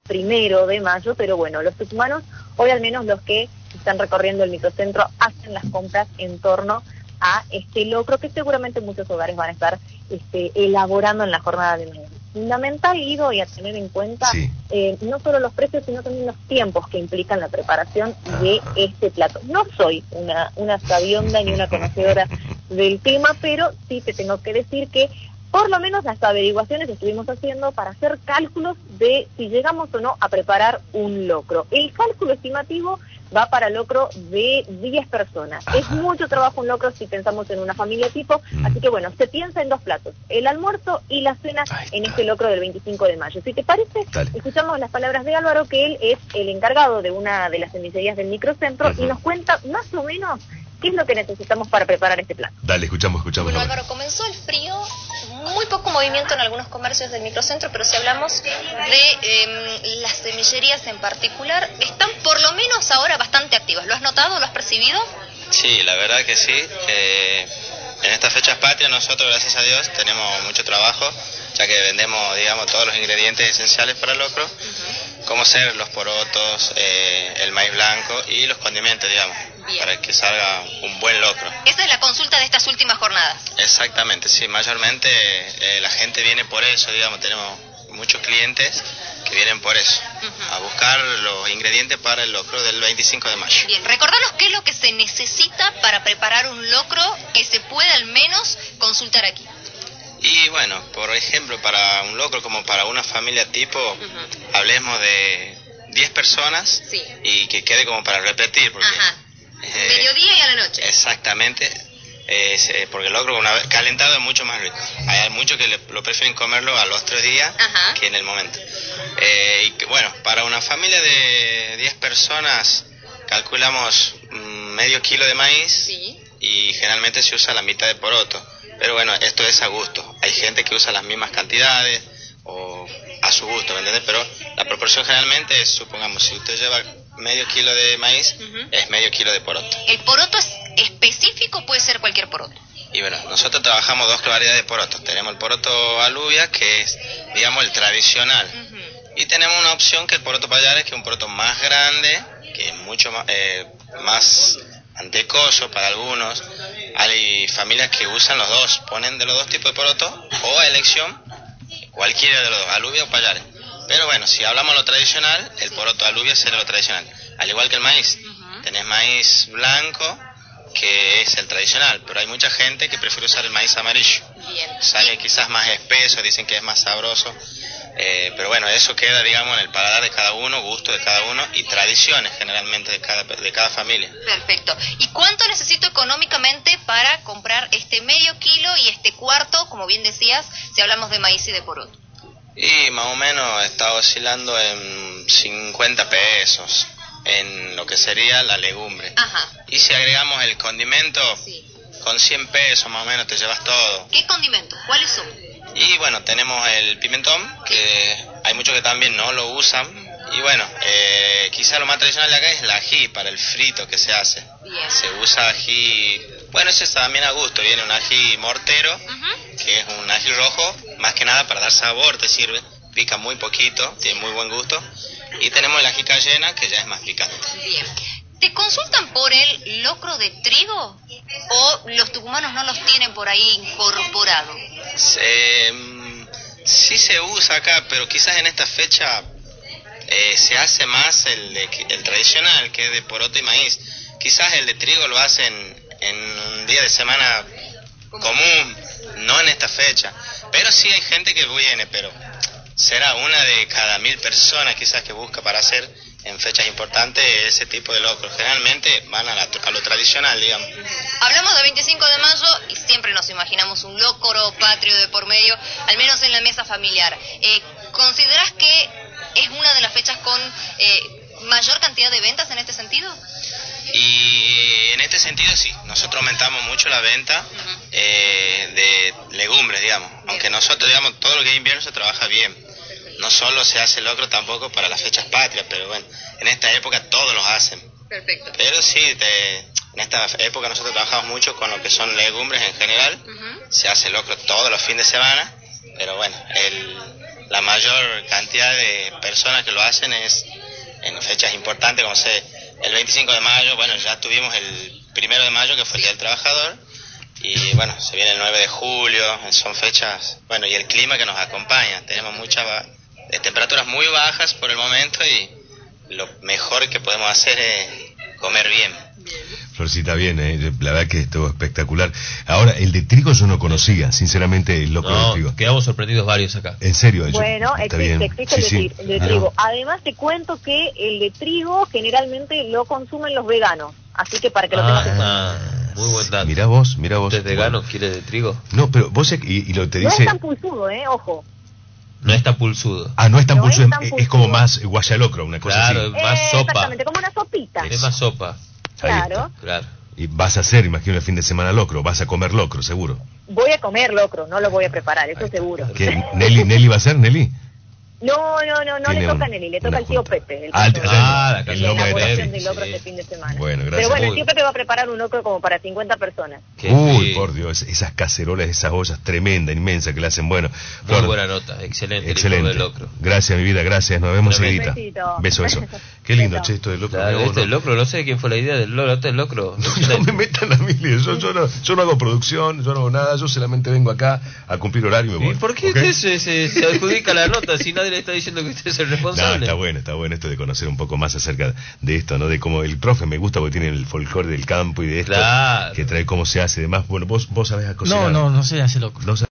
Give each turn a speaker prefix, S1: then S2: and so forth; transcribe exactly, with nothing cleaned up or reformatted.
S1: primero de mayo, pero bueno, los tucumanos, hoy al menos los que están recorriendo el microcentro, hacen las compras en torno a este locro que seguramente muchos hogares van a estar este, elaborando en la jornada de mañana. Fundamental, Guido, y a tener en cuenta
S2: sí.
S1: eh, no solo los precios, sino también los tiempos que implican la preparación de este plato. No soy una, una sabionda ni una conocedora del tema, pero sí te tengo que decir que por lo menos las averiguaciones que estuvimos haciendo para hacer cálculos de si llegamos o no a preparar un locro. El cálculo estimativo va para locro de diez personas. Ajá. Es mucho trabajo un locro si pensamos en una familia tipo, mm. así que bueno, se piensa en dos platos, el almuerzo y la cena en este locro del veinticinco de mayo. Si te parece, Dale. escuchamos las palabras de Álvaro, que él es el encargado de una de las cenicerías del microcentro, uh-huh. y nos cuenta más o menos qué es lo que necesitamos para preparar este plato.
S2: Dale, escuchamos, escuchamos.
S3: Bueno, Álvaro, comenzó el frío, muy poco movimiento en algunos comercios del microcentro, pero si hablamos de eh, las semillerías en particular, están por lo menos ahora bastante activas. ¿Lo has notado? ¿Lo has percibido?
S4: Sí, la verdad que sí. Eh, en estas fechas patrias nosotros, gracias a Dios, tenemos mucho trabajo, ya que vendemos, digamos, todos los ingredientes esenciales para el locro, uh-huh. como ser los porotos, eh, el maíz blanco y los condimentos, digamos. Bien. Para que salga un buen locro.
S3: Esa es la consulta de estas últimas jornadas.
S4: Exactamente, sí, mayormente eh, la gente viene por eso, digamos, tenemos muchos clientes que vienen por eso, uh-huh. a buscar los ingredientes para el locro del veinticinco de mayo.
S3: Bien, recordanos qué es lo que se necesita para preparar un locro que se pueda al menos consultar aquí.
S4: Y bueno, por ejemplo, para un locro como para una familia tipo, uh-huh. hablemos de diez personas, sí. y que quede como para repetir, porque...
S3: Ajá. Eh, mediodía y a la noche.
S4: Exactamente, eh, porque el locro una vez calentado es mucho más rico. Hay muchos que le, lo prefieren comerlo al otro día, ajá. que en el momento. Eh, y que, bueno, para una familia de diez personas calculamos mmm, medio kilo de maíz, sí. y generalmente se usa la mitad de poroto. Pero bueno, esto es a gusto. Hay gente que usa las mismas cantidades o a su gusto, ¿me entiendes? Pero la proporción generalmente es, supongamos, si usted lleva medio kilo de maíz, uh-huh. es medio kilo de poroto.
S3: ¿El poroto es específico o puede ser cualquier poroto?
S4: Y bueno, nosotros trabajamos dos variedades de porotos. Tenemos el poroto alubia, que es, digamos, el tradicional. Uh-huh. Y tenemos una opción que es el poroto payares, que es un poroto más grande, que es mucho más, eh, más mantecoso para algunos. Hay familias que usan los dos, ponen de los dos tipos de poroto, o a elección, cualquiera de los dos, alubia o payares. Pero bueno, si hablamos lo tradicional, el poroto alubia será lo tradicional. Al igual que el maíz. Uh-huh. Tenés maíz blanco, que es el tradicional, pero hay mucha gente que prefiere usar el maíz amarillo. Bien. Sale quizás más espeso, dicen que es más sabroso. Eh, pero bueno, eso queda, digamos, en el paladar de cada uno, gusto de cada uno y tradiciones generalmente de cada, de cada familia.
S3: Perfecto. ¿Y cuánto necesito económicamente para comprar este medio kilo y este cuarto, como bien decías, si hablamos de maíz y de poroto?
S4: Y más o menos está oscilando en cincuenta pesos en lo que sería la legumbre. Ajá. Y si agregamos el condimento, sí. con cien pesos más o menos te llevas todo.
S3: ¿Qué condimentos? ¿Cuáles son?
S4: Y bueno, tenemos el pimentón, que hay muchos que también no lo usan. Y bueno, eh, quizá lo más tradicional de acá es el ají para el frito que se hace. Bien. Se usa ají, bueno, ese también a gusto, viene un ají mortero, uh-huh. que es un ají rojo, más que nada para dar sabor te sirve, pica muy poquito, tiene muy buen gusto. Y tenemos el ají cayena, que ya es más picante.
S3: Bien. ¿Te consultan por el locro de trigo o los tucumanos no los tienen por ahí incorporado?
S4: Se, sí se usa acá, pero quizás en esta fecha eh, se hace más el, de, el tradicional, que es de poroto y maíz. Quizás el de trigo lo hacen en un día de semana común, no en esta fecha. Pero sí hay gente que viene, pero será una de cada mil personas quizás que busca para hacer en fechas importantes ese tipo de locros. Generalmente van a, la, a lo tradicional, digamos.
S3: Hablamos de veinticinco de mayo y siempre nos imaginamos un locro patrio de por medio, al menos en la mesa familiar. Eh, ¿Considerás que es una de las fechas con eh, mayor cantidad de ventas en este sentido?
S4: Y en este sentido sí, nosotros aumentamos mucho la venta uh-huh. eh, de legumbres, digamos. Bien. Aunque nosotros, digamos, todo lo que es invierno se trabaja bien. No solo se hace locro tampoco para las fechas patrias, pero bueno, en esta época todos los hacen.
S3: Perfecto.
S4: Pero sí, te, en esta época nosotros trabajamos mucho con lo que son legumbres en general. Uh-huh. Se hace locro todos los fines de semana, pero bueno, el, la mayor cantidad de personas que lo hacen es en fechas importantes, como sé, el veinticinco de mayo, bueno, ya tuvimos el primero de mayo, que fue el Día del Trabajador, y bueno, se viene el nueve de julio, son fechas, bueno, y el clima que nos acompaña, tenemos muchas eh, temperaturas muy bajas por el momento, y lo mejor que podemos hacer es comer bien.
S2: Florcita, bien, eh, la verdad que estuvo espectacular. Ahora, el de trigo yo no conocía, sinceramente, el locro
S5: no,
S2: de trigo.
S5: Quedamos sorprendidos varios acá.
S2: En serio, yo,
S1: bueno,
S2: está
S1: existe,
S2: bien.
S1: existe
S2: Sí,
S1: el, de,
S2: sí.
S1: el de
S2: Ah,
S1: trigo. Además te cuento que el de trigo generalmente lo consumen los veganos, así que para que lo tengas en cuenta.
S5: Ah, muy buen dato.
S2: Mirá vos, mirá vos.
S5: ¿Usted es vegano?
S2: Bueno.
S5: ¿Quiere de trigo?
S2: No, pero vos, y, y lo te
S1: No
S2: dice...
S1: es tan pulsudo, eh, ojo.
S5: No es tan pulsudo.
S2: Ah, no es tan
S1: No
S2: pulsudo,
S1: es tan
S2: es, es
S1: pulsudo.
S2: como más guayalocro, una cosa
S5: Claro,
S2: así.
S5: más
S1: Eh,
S5: sopa.
S1: Exactamente, como una sopita.
S5: Es más sopa.
S2: Ahí está.
S1: Claro.
S5: Claro.
S2: Y vas a hacer, imagino, el fin de semana locro, vas a comer locro, seguro.
S1: Voy a comer locro, no lo voy a preparar, eso
S2: Ahí está.
S1: seguro.
S2: ¿Qué? ¿Nelly, Nelly va a ser, Nelly?
S1: No, no, no, no
S2: Tiene
S1: le toca
S2: un-
S1: a Nelly, le toca
S2: una
S1: al tío
S2: junta.
S1: Pepe. El
S2: Ah,
S1: que
S2: el-
S1: hizo
S5: ah, la
S1: la
S5: casa
S2: de
S1: elaboración
S2: Pepe,
S1: del locro
S5: sí.
S1: este fin de semana.
S2: Bueno, gracias.
S1: Pero bueno, el
S5: Muy
S1: tío Pepe va a preparar un locro como para cincuenta personas.
S5: Qué
S2: Uy,
S5: bien.
S2: por Dios, esas cacerolas, esas ollas tremendas, inmensas que le hacen, bueno.
S5: Muy
S2: Flor,
S5: buena nota, excelente.
S2: excelente.
S5: El locro.
S2: Gracias, mi vida, gracias, nos vemos
S5: Tremendo.
S2: seguidita.
S1: Besito.
S2: Beso, beso. Qué lindo,
S1: Beso.
S2: che, esto del locro.
S5: Claro,
S2: Mirá vos,
S5: esto
S2: ¿no?
S5: del locro, no sé de quién fue la idea del locro, del locro.
S2: No me metan a mí, yo, yo, no, yo no hago producción, yo no hago nada, yo solamente vengo acá a cumplir horario y me voy.
S5: ¿Y por qué
S2: ¿ok?
S5: usted se, se, se adjudica la nota si nadie le está diciendo que usted es el
S2: No,
S5: responsable?
S2: está bueno, está bueno esto de conocer un poco más acerca de esto, ¿no? De cómo el profe me gusta porque tiene el folclore del campo y de esto
S5: Claro.
S2: que trae cómo se hace y demás. Bueno, vos, vos sabés a cocinar.
S6: No, no, no se hace loco.
S2: No sabés